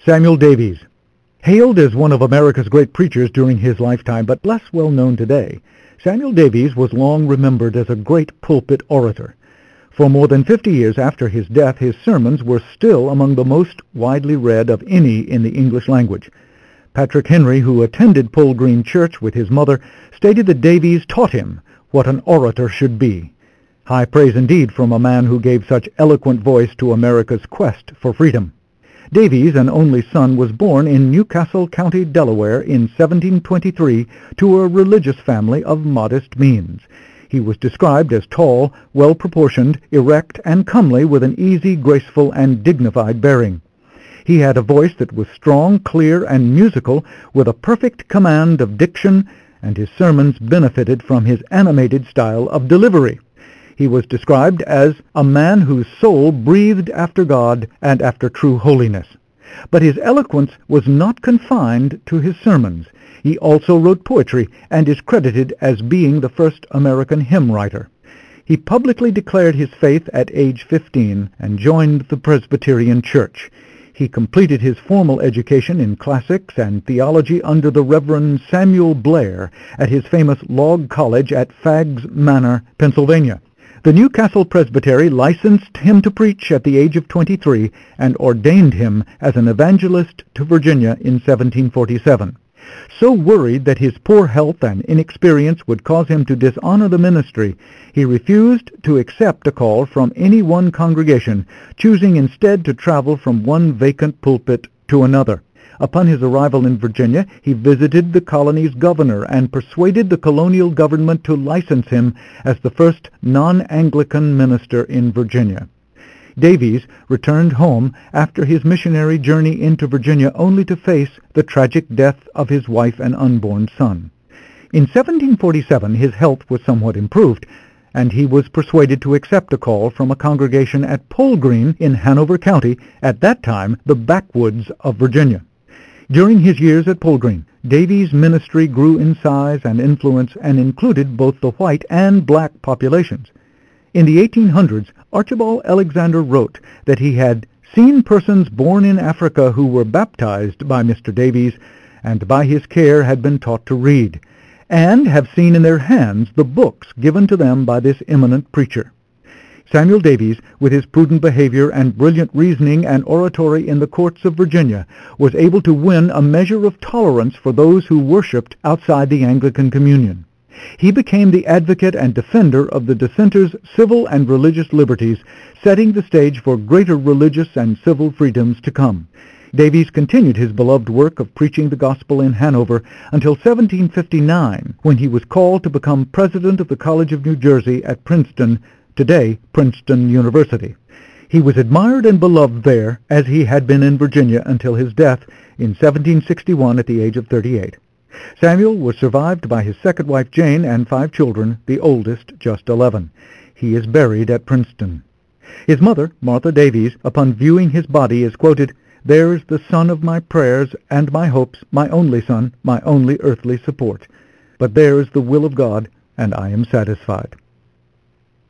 Samuel Davies. Hailed as one of America's great preachers during his lifetime, but less well known today, Samuel Davies was long remembered as a great pulpit orator. For more than 50 years after his death, his sermons were still among the most widely read of any in the English language. Patrick Henry, who attended Pole Green Church with his mother, stated that Davies taught him what an orator should be. High praise indeed from a man who gave such eloquent voice to America's quest for freedom. Davies, an only son, was born in Newcastle County, Delaware in 1723 to a religious family of modest means. He was described as tall, well-proportioned, erect, and comely, with an easy, graceful, and dignified bearing. He had a voice that was strong, clear, and musical, with a perfect command of diction, and his sermons benefited from his animated style of delivery. He was described as a man whose soul breathed after God and after true holiness. But his eloquence was not confined to his sermons. He also wrote poetry and is credited as being the first American hymn writer. He publicly declared his faith at age 15 and joined the Presbyterian Church. He completed his formal education in classics and theology under the Reverend Samuel Blair at his famous Log College at Fags Manor, Pennsylvania. The Newcastle Presbytery licensed him to preach at the age of 23 and ordained him as an evangelist to Virginia in 1747. So worried that his poor health and inexperience would cause him to dishonor the ministry, he refused to accept a call from any one congregation, choosing instead to travel from one vacant pulpit to another. Upon his arrival in Virginia, he visited the colony's governor and persuaded the colonial government to license him as the first non-Anglican minister in Virginia. Davies returned home after his missionary journey into Virginia only to face the tragic death of his wife and unborn son. In 1747 his health was somewhat improved, and he was persuaded to accept a call from a congregation at Pole Green in Hanover County, at that time the backwoods of Virginia. During his years at Pole Green, Davies' ministry grew in size and influence and included both the white and black populations. In the 1800s, Archibald Alexander wrote that he had seen persons born in Africa who were baptized by Mr. Davies and by his care had been taught to read, and have seen in their hands the books given to them by this eminent preacher. Samuel Davies, with his prudent behavior and brilliant reasoning and oratory in the courts of Virginia, was able to win a measure of tolerance for those who worshipped outside the Anglican communion. He became the advocate and defender of the dissenters' civil and religious liberties, setting the stage for greater religious and civil freedoms to come. Davies continued his beloved work of preaching the gospel in Hanover until 1759, when he was called to become president of the College of New Jersey at Princeton, today Princeton University. He was admired and beloved there, as he had been in Virginia until his death in 1761 at the age of 38. Samuel was survived by his second wife Jane and 5 children, the oldest just 11. He is buried at Princeton. His mother, Martha Davies, upon viewing his body, is quoted, "There is the son of my prayers and my hopes, my only son, my only earthly support. But there is the will of God, and I am satisfied."